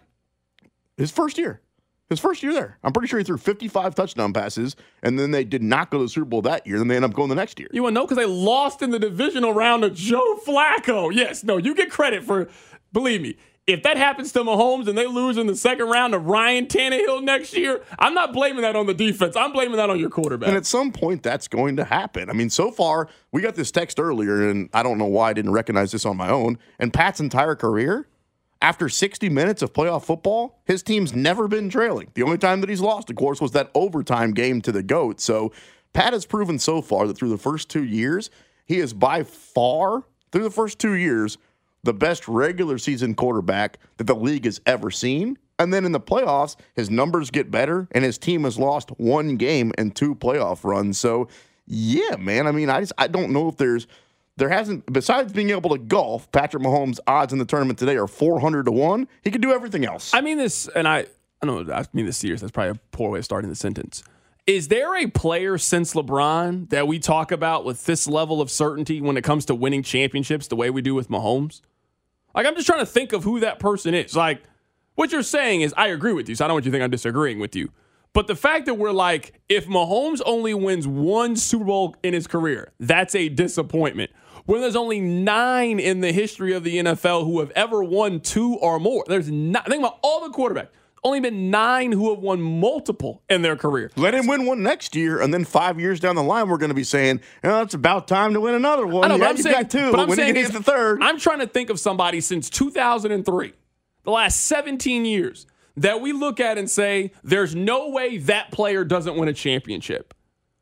His first year. His first year there. I'm pretty sure he threw fifty-five touchdown passes, and then they did not go to the Super Bowl that year. Then they ended up going the next year. You want to know? Because they lost in the divisional round to Joe Flacco. Yes, no, you get credit for, believe me, if that happens to Mahomes and they lose in the second round to Ryan Tannehill next year, I'm not blaming that on the defense. I'm blaming that on your quarterback. And at some point, that's going to happen. I mean, so far, we got this text earlier, and I don't know why I didn't recognize this on my own. And Pat's entire career, after sixty minutes of playoff football, his team's never been trailing. The only time that he's lost, of course, was that overtime game to the GOAT. So Pat has proven so far that through the first two years, he is by far, through the first two years, the best regular season quarterback that the league has ever seen. And then in the playoffs, his numbers get better, and his team has lost one game and two playoff runs. So, yeah, man, I mean, I just I don't know if there's There hasn't, besides being able to golf, Patrick Mahomes' odds in the tournament today are four hundred to one. He could do everything else. I mean this, and I, I don't know, I mean this serious. That's probably a poor way of starting the sentence. Is there a player since LeBron that we talk about with this level of certainty when it comes to winning championships the way we do with Mahomes? Like, I'm just trying to think of who that person is. Like, what you're saying is, I agree with you, so I don't want you to think I'm disagreeing with you. But the fact that we're like, if Mahomes only wins one Super Bowl in his career, that's a disappointment. When there's only nine in the history of the N F L who have ever won two or more. There's not, think about all the quarterbacks. Only been nine who have won multiple in their career. Let him win one next year, and then five years down the line, we're going to be saying, oh, it's about time to win another one. I know, yeah, but I'm you saying, got two, but I'm when saying you get the third. I'm trying to think of somebody since two thousand three, the last seventeen years, that we look at and say, there's no way that player doesn't win a championship.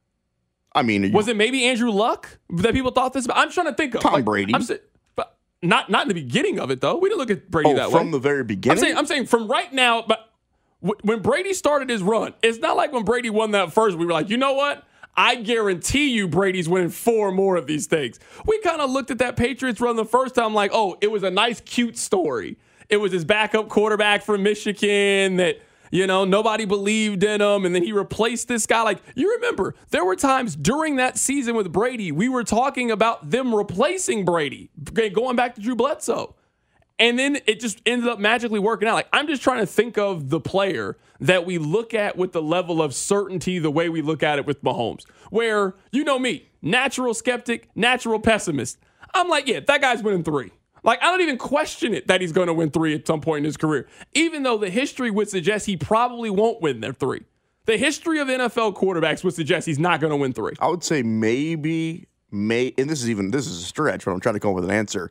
I mean, was it maybe Andrew Luck that people thought this about? I'm trying to think of Tom like, Brady. I'm saying, but not not in the beginning of it though. We didn't look at Brady oh, that way from the very beginning. I'm saying, I'm saying from right now, but w- when Brady started his run, it's not like when Brady won that first. We were like, you know what? I guarantee you Brady's winning four more of these things. We kind of looked at that Patriots run the first time like, oh, it was a nice, cute story. It was his backup quarterback from Michigan that, you know, nobody believed in him, and then he replaced this guy. Like, you remember, there were times during that season with Brady, we were talking about them replacing Brady, going back to Drew Bledsoe. And then it just ended up magically working out. Like, I'm just trying to think of the player that we look at with the level of certainty the way we look at it with Mahomes, where, you know me, natural skeptic, natural pessimist. I'm like, yeah, that guy's winning three. Like, I don't even question it that he's going to win three at some point in his career, even though the history would suggest he probably won't win their three. The history of N F L quarterbacks would suggest he's not going to win three. I would say maybe, may, and this is even, this is a stretch, but I'm trying to come up with an answer.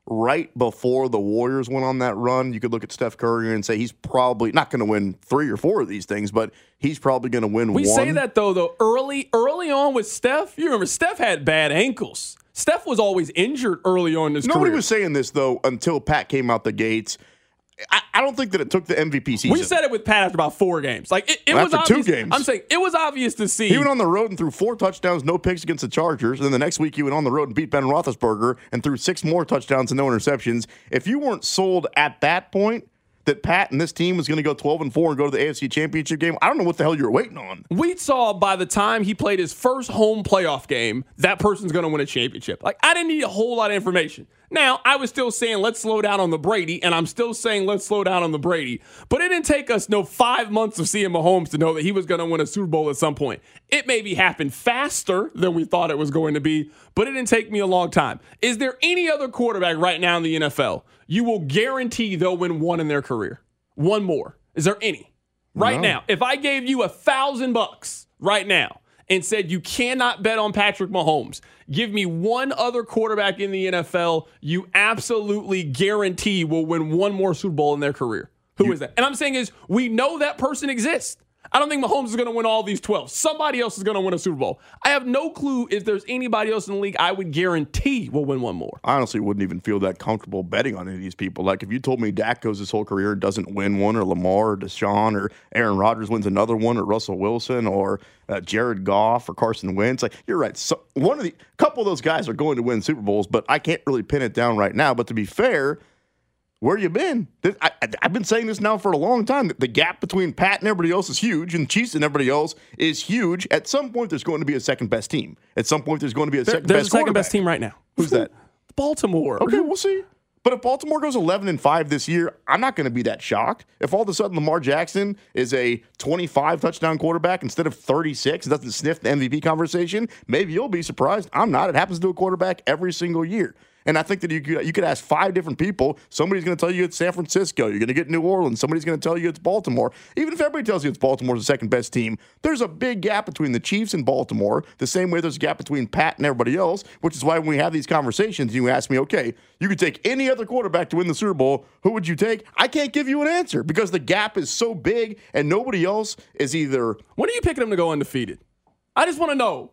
right before the Warriors went on that run, you could look at Steph Curry and say he's probably not going to win three or four of these things, but he's probably going to win we one. We say that, though, though early, early on with Steph. You remember, Steph had bad ankles. Steph was always injured early on in his Nobody career. was saying this, though, until Pat came out the gates. I, I don't think that it took the M V P season. We said it with Pat after about four games. Like it, it well, was after obvious, two games. I'm saying it was obvious to see. He went on the road and threw four touchdowns, no picks against the Chargers. And then the next week he went on the road and beat Ben Roethlisberger and threw six more touchdowns and no interceptions. If you weren't sold at that point that Pat and this team was going to go twelve and four and go to the A F C Championship game, I don't know what the hell you were waiting on. We saw by the time he played his first home playoff game, that person's going to win a championship. Like, I didn't need a whole lot of information. Now, I was still saying, let's slow down on the Brady, and I'm still saying, let's slow down on the Brady. But it didn't take us no five months of seeing Mahomes to know that he was going to win a Super Bowl at some point. It maybe happened faster than we thought it was going to be, but it didn't take me a long time. Is there any other quarterback right now in the N F L you will guarantee they'll win one in their career? One more. Is there any? Right no. now, if I gave you a thousand bucks right now and said you cannot bet on Patrick Mahomes, give me one other quarterback in the N F L you absolutely guarantee will win one more Super Bowl in their career. Who you, is that? And I'm saying is we know that person exists. I don't think Mahomes is going to win all these twelve. Somebody else is going to win a Super Bowl. I have no clue if there's anybody else in the league I would guarantee will win one more. I honestly wouldn't even feel that comfortable betting on any of these people. Like, if you told me Dak goes his whole career and doesn't win one, or Lamar or Deshaun or Aaron Rodgers wins another one, or Russell Wilson or uh, Jared Goff or Carson Wentz, like, you're right. So one of the couple of those guys are going to win Super Bowls, but I can't really pin it down right now. But to be fair, where you been? I, I, I've been saying this now for a long time. The gap between Pat and everybody else is huge, and Chiefs and everybody else is huge. At some point, there's going to be a second best team. At some point, there's going to be a there, second there's best a second quarterback. best team right now. Who's that? Baltimore. Okay, we'll see. But if Baltimore goes eleven and five this year, I'm not going to be that shocked. If all of a sudden Lamar Jackson is a twenty-five touchdown quarterback instead of thirty-six and doesn't sniff the M V P conversation, maybe you'll be surprised. I'm not. It happens to a quarterback every single year. And I think that you could, you could ask five different people. Somebody's going to tell you it's San Francisco. You're going to get New Orleans. Somebody's going to tell you it's Baltimore. Even if everybody tells you it's Baltimore's the second best team, there's a big gap between the Chiefs and Baltimore, the same way there's a gap between Pat and everybody else, which is why when we have these conversations, you ask me, okay, you could take any other quarterback to win the Super Bowl. Who would you take? I can't give you an answer because the gap is so big and nobody else is either. When are you picking them to go undefeated? I just want to know.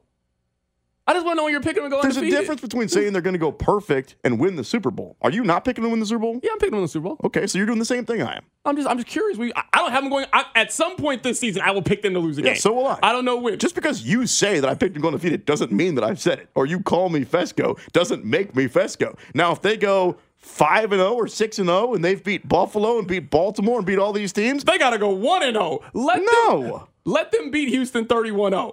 I just want to know when you're picking them to go There's undefeated. There's a difference between saying they're going to go perfect and win the Super Bowl. Are you not picking them to win the Super Bowl? Yeah, I'm picking them to win the Super Bowl. Okay, so you're doing the same thing I am. I'm just I'm just curious. We, I, I don't have them going. I, at some point this season, I will pick them to lose a yeah, game. so will I. I don't know when. Just because you say that I picked them going undefeated doesn't mean that I've said it. Or you call me Fesco doesn't make me Fesco. Now, if they go five and oh or six and oh and they've beat Buffalo and beat Baltimore and beat all these teams, they got to go one and oh. Let no. Them, let them beat Houston thirty-one oh.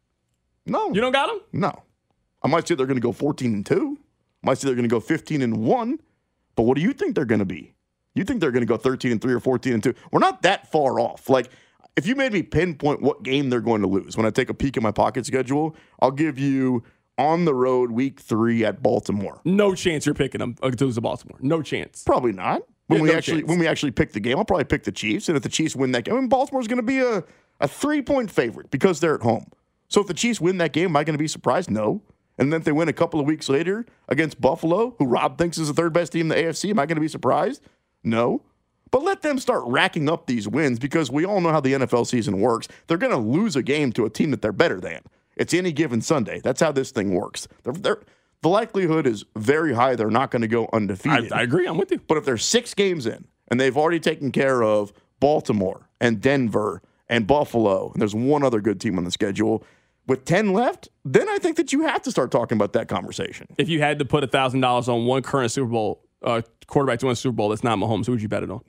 No. You don't got them? No. I might say they're going to go fourteen and two. I might say they're going to go fifteen and one. But what do you think they're going to be? You think they're going to go thirteen and three or fourteen and two? We're not that far off. Like, if you made me pinpoint what game they're going to lose, when I take a peek at my pocket schedule, I'll give you on the road week three at Baltimore. No chance you're picking them to lose to Baltimore. No chance. Probably not. When yeah, we no actually chance. when we actually pick the game, I'll probably pick the Chiefs. And if the Chiefs win that game, I mean, Baltimore's going to be a, a three-point favorite because they're at home. So if the Chiefs win that game, am I going to be surprised? No. And then if they win a couple of weeks later against Buffalo, who Rob thinks is the third best team in the A F C, am I going to be surprised? No. But let them start racking up these wins because we all know how the N F L season works. They're going to lose a game to a team that they're better than. It's any given Sunday. That's how this thing works. They're, they're, the likelihood is very high they're not going to go undefeated. I, I agree. I'm with you. But if they're six games in and they've already taken care of Baltimore and Denver and Buffalo, and there's one other good team on the schedule, with ten left, then I think that you have to start talking about that conversation. If you had to put one thousand dollars on one current Super Bowl uh, quarterback to win a Super Bowl that's not Mahomes, who would you bet it on?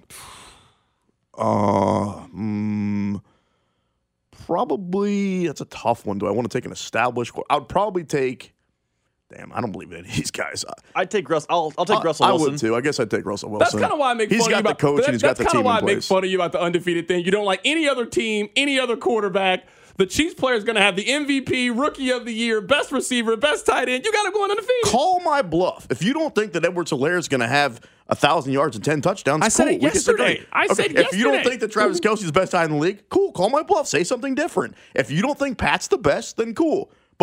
Uh, mm, probably, that's a tough one. Do I want to take an established? I would probably take, damn, I don't believe any of these guys. I'd take Russ. I'll, I'll take I, Russell Wilson. I would too. I guess I'd take Russell Wilson. That's kind of why I make he's fun of you got about the coach that, and he's got the That's team kind of why in I make place. fun of you about the undefeated thing. You don't like any other team, any other quarterback. The Chiefs player is going to have the M V P, Rookie of the Year, best receiver, best tight end. You got to go on undefeated. Call my bluff. If you don't think that Edwards-Helaire is going to have a thousand yards and ten touchdowns, I said cool. it yesterday. I okay. said if yesterday. If you don't think that Travis Kelce's the best tight end in the league, cool. Call my bluff. Say something different. If you don't think Pat's the best, then cool.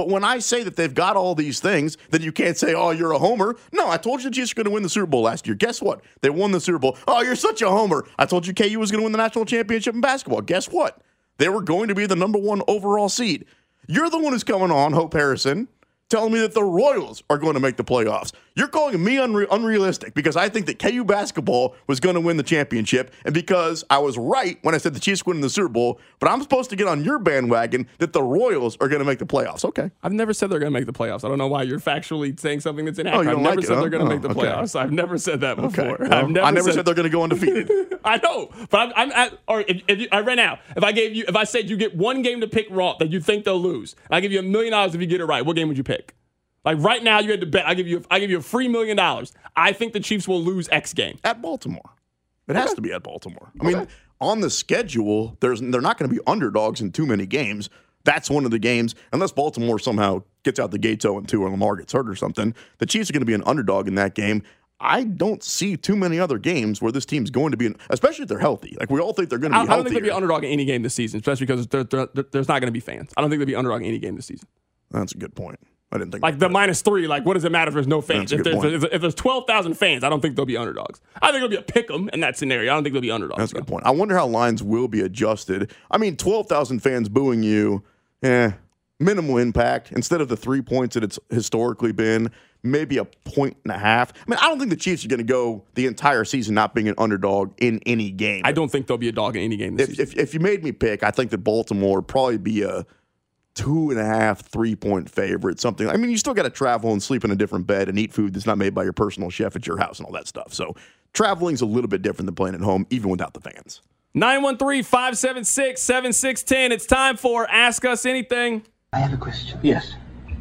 But when I say that they've got all these things, then you can't say, oh, you're a homer. No, I told you the Chiefs were going to win the Super Bowl last year. Guess what? They won the Super Bowl. Oh, you're such a homer. I told you K U was going to win the national championship in basketball. Guess what? They were going to be the number one overall seed. You're the one who's coming on, Hope Harrison, telling me that the Royals are going to make the playoffs. You're calling me unre- unrealistic because I think that K U basketball was going to win the championship, and because I was right when I said the Chiefs win the Super Bowl, but I'm supposed to get on your bandwagon that the Royals are going to make the playoffs. Okay. I've never said they're going to make the playoffs. I don't know why you're factually saying something that's inaccurate. Oh, I've never like said it, they're going to huh? make the Oh, okay. playoffs. I've never said that before. Okay. Well, I've never I never said, said they're going to go undefeated. I know, but I'm, I'm at, or if, if you, I right now, if I gave you, if I said you get one game to pick wrong that you think they'll lose, and I give you a million dollars if you get it right, what game would you pick? Like right now, you had to bet. I give you, I give you a free million dollars. I think the Chiefs will lose X game At Baltimore. It has to be at Baltimore. I mean, on the schedule, there's they're not going to be underdogs in too many games. That's one of the games, unless Baltimore somehow gets out the gate oh and two or Lamar gets hurt or something. The Chiefs are going to be an underdog in that game. I don't see too many other games where this team's going to be, especially if they're healthy. Like, we all think they're going to be I, healthy. I don't think they'll be underdog in any game this season, especially because there, there, there's not going to be fans. I don't think they'll be underdog in any game this season. That's a good point. I didn't think like the minus three. Like, what does it matter if there's no fans? If there's, if, if there's twelve thousand fans, I don't think they'll be underdogs. I think it'll be a pick 'em in that scenario. I don't think they'll be underdogs. That's a good point. I wonder how lines will be adjusted. I mean, twelve thousand fans booing you, eh, minimal impact. Instead of the three points that it's historically been, maybe a point and a half. I mean, I don't think the Chiefs are going to go the entire season not being an underdog in any game. I don't think they'll be a dog in any game this if, season. If, if you made me pick, I think that Baltimore would probably be a two and a half, three point favorite, something. I mean, you still got to travel and sleep in a different bed and eat food that's not made by your personal chef at your house and all that stuff. So traveling's a little bit different than playing at home, even without the fans. nine one three, five seven six, seven six one zero. It's time for Ask Us Anything. I have a question. Yes.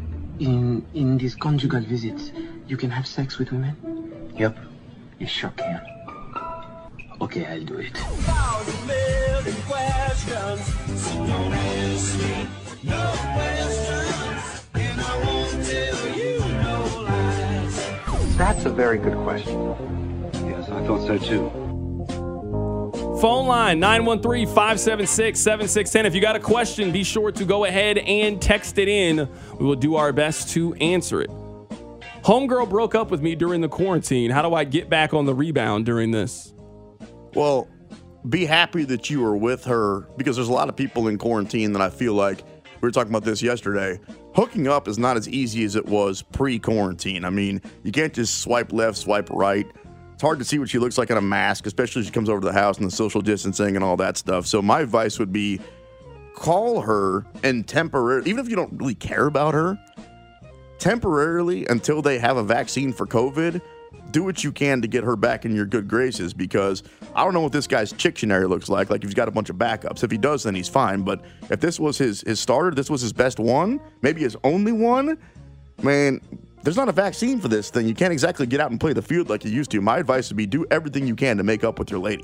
In in these conjugal visits, you can have sex with women? Yep. You sure can. Okay, I'll do it. That's a very good question. Yes, I thought so too. Phone line nine one three, five seven six, seven six one zero. If you got a question, be sure to go ahead and text it in. We will do our best to answer it. Homegirl broke up with me during the quarantine. How do I get back on the rebound during this? Well, be happy that you were with her, because there's a lot of people in quarantine that I feel like, we were talking about this yesterday, hooking up is not as easy as it was pre-quarantine. I mean, you can't just swipe left, swipe right. It's hard to see what she looks like in a mask, especially as she comes over to the house and the social distancing and all that stuff. So my advice would be call her and temporarily, even if you don't really care about her, temporarily until they have a vaccine for COVID, do what you can to get her back in your good graces, because I don't know what this guy's Chicktionary looks like. Like, if he's got a bunch of backups. If he does, then he's fine. But if this was his, his starter, this was his best one, maybe his only one, man, there's not a vaccine for this thing. You can't exactly get out and play the field like you used to. My advice would be do everything you can to make up with your lady.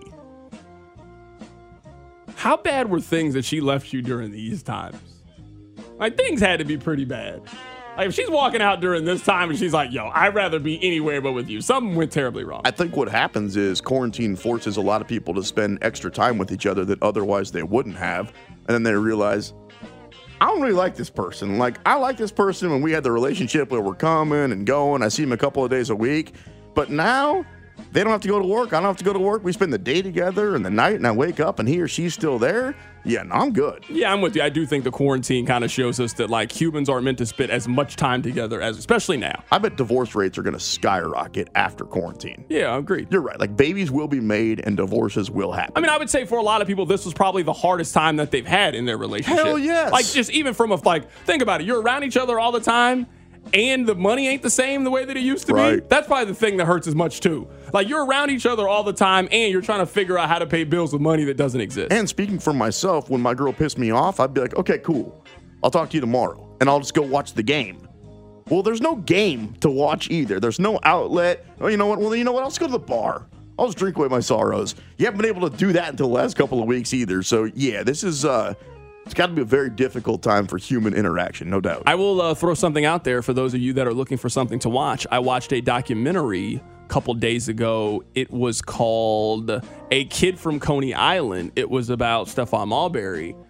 How bad were things that she left you during these times? Like, things had to be pretty bad. Like, if she's walking out during this time and she's like, yo, I'd rather be anywhere but with you, something went terribly wrong. I think what happens is quarantine forces a lot of people to spend extra time with each other that otherwise they wouldn't have. And then they realize, I don't really like this person. Like, I like this person when we had the relationship where we're coming and going. I see him a couple of days a week. But now they don't have to go to work. I don't have to go to work. We spend the day together and the night, and I wake up and he or she's still there. Yeah, no, I'm good. Yeah, I'm with you. I do think the quarantine kind of shows us that, like, humans aren't meant to spend as much time together as, especially now. I bet divorce rates are going to skyrocket after quarantine. Yeah, I agree. You're right. Like, babies will be made and divorces will happen. I mean, I would say for a lot of people, this was probably the hardest time that they've had in their relationship. Hell yes. Like, just even from a, like, think about it. You're around each other all the time, and the money ain't the same the way that it used to right. be. That's probably the thing that hurts as much, too. Like, you're around each other all the time, and you're trying to figure out how to pay bills with money that doesn't exist. And speaking for myself, when my girl pissed me off, I'd be like, okay, cool. I'll talk to you tomorrow, and I'll just go watch the game. Well, there's no game to watch either. There's no outlet. Oh, you know what? Well, you know what? I'll just go to the bar. I'll just drink away my sorrows. You haven't been able to do that until the last couple of weeks either. So, yeah, this is... uh It's got to be a very difficult time for human interaction, no doubt. I will uh, throw something out there for those of you that are looking for something to watch. I watched a documentary a couple days ago. It was called A Kid from Coney Island. It was about Stephon Marbury.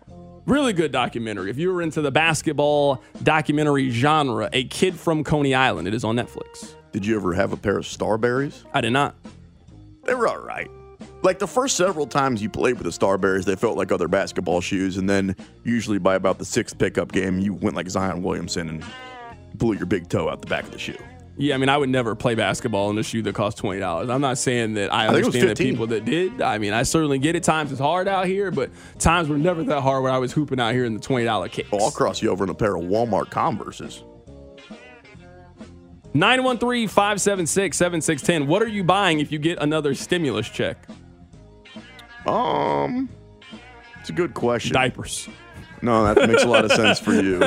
Really good documentary. If you were into the basketball documentary genre, A Kid from Coney Island. It is on Netflix. Did you ever have a pair of Starberries? I did not. They were all right. Like the first several times you played with the Starberries, they felt like other basketball shoes. And then usually by about the sixth pickup game, you went like Zion Williamson and blew your big toe out the back of the shoe. Yeah, I mean, I would never play basketball in a shoe that cost twenty dollars. I'm not saying that I, I understand the people that did. I mean, I certainly get it. Times is hard out here, but times were never that hard when I was hooping out here in the twenty dollars kicks. Oh, I'll cross you over in a pair of Walmart Converses. nine one three, five seven six, seven six one zero. What are you buying if you get another stimulus check? Um, it's a good question. Diapers. No, that makes a lot of sense for you.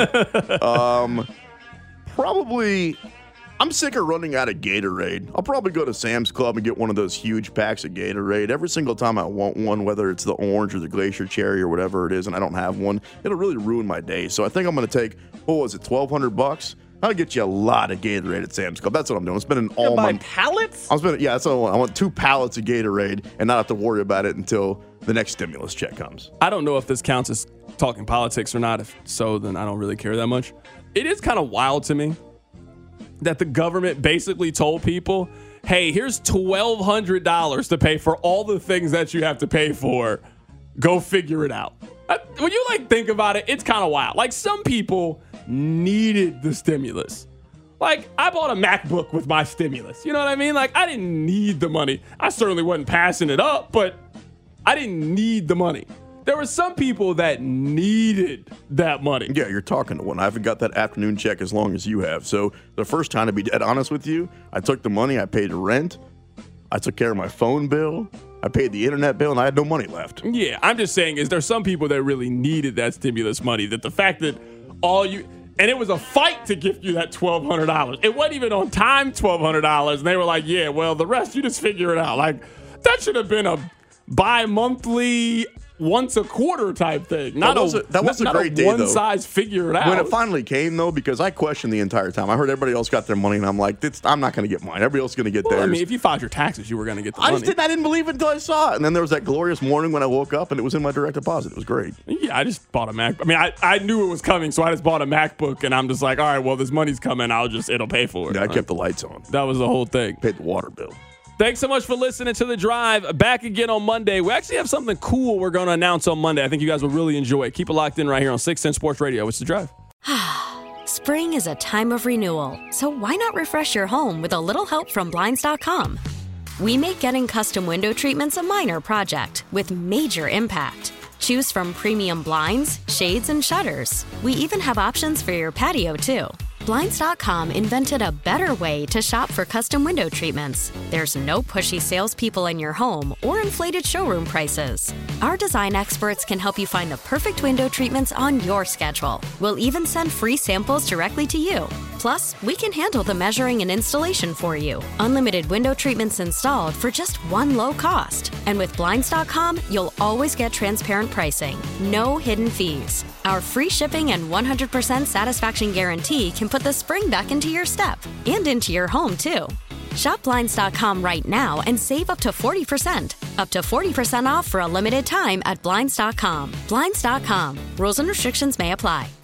Um, probably, I'm sick of running out of Gatorade. I'll probably go to Sam's Club and get one of those huge packs of Gatorade. Every single time I want one, whether it's the orange or the glacier cherry or whatever it is, and I don't have one, it'll really ruin my day. So I think I'm going to take, what was it, twelve hundred bucks? I'll get you a lot of Gatorade at Sam's Club. That's what I'm doing. I'm spending all my pallets. I'm spending, yeah, that's what I want. I want two pallets of Gatorade and not have to worry about it until the next stimulus check comes. I don't know if this counts as talking politics or not. If so, then I don't really care that much. It is kind of wild to me that the government basically told people, hey, here's twelve hundred dollars to pay for all the things that you have to pay for. Go figure it out. When you like think about it, it's kind of wild. Like some people needed the stimulus. Like I bought a MacBook with my stimulus. You know what I mean? Like I didn't need the money. I certainly wasn't passing it up, but I didn't need the money. There were some people that needed that money. Yeah, you're talking to one. I haven't got that afternoon check as long as you have. So the first time, to be dead honest with you, I took the money, I paid rent, I took care of my phone bill, I paid the internet bill, and I had no money left. Yeah, I'm just saying is there's some people that really needed that stimulus money, that the fact that all you, and it was a fight to give you that twelve hundred dollars. It wasn't even on time twelve hundred dollars, and they were like, yeah, well, the rest, you just figure it out. Like, that should have been a bi-monthly, once a quarter type thing. Not that was a, a, that was not, a great not a day, one though. size figure it out. When it finally came, though, because I questioned the entire time. I heard everybody else got their money, and I'm like, this, I'm not going to get mine. Everybody else is going to get well, theirs. I mean, if you filed your taxes, you were going to get the I money. just didn't. I didn't believe it until I saw it. And then there was that glorious morning when I woke up, and it was in my direct deposit. It was great. Yeah, I just bought a Mac. I mean, I, I knew it was coming, so I just bought a MacBook, and I'm just like, all right, well, this money's coming. I'll just, it'll pay for it. Yeah, I kept the lights on. That was the whole thing. Paid the water bill. Thanks so much for listening to The Drive. Back again on Monday. We actually have something cool we're going to announce on Monday. I think you guys will really enjoy it. Keep it locked in right here on six ten Sports Radio. It's The Drive. Spring is a time of renewal, so why not refresh your home with a little help from Blinds dot com? We make getting custom window treatments a minor project with major impact. Choose from premium blinds, shades, and shutters. We even have options for your patio, too. Blinds dot com invented a better way to shop for custom window treatments. There's no pushy salespeople in your home or inflated showroom prices. Our design experts can help you find the perfect window treatments on your schedule. We'll even send free samples directly to you. Plus, we can handle the measuring and installation for you. Unlimited window treatments installed for just one low cost. And with Blinds dot com, you'll always get transparent pricing. No hidden fees. Our free shipping and one hundred percent satisfaction guarantee can put the spring back into your step and into your home, too. Shop Blinds dot com right now and save up to forty percent. Up to forty percent off for a limited time at Blinds dot com. Blinds dot com. Rules and restrictions may apply.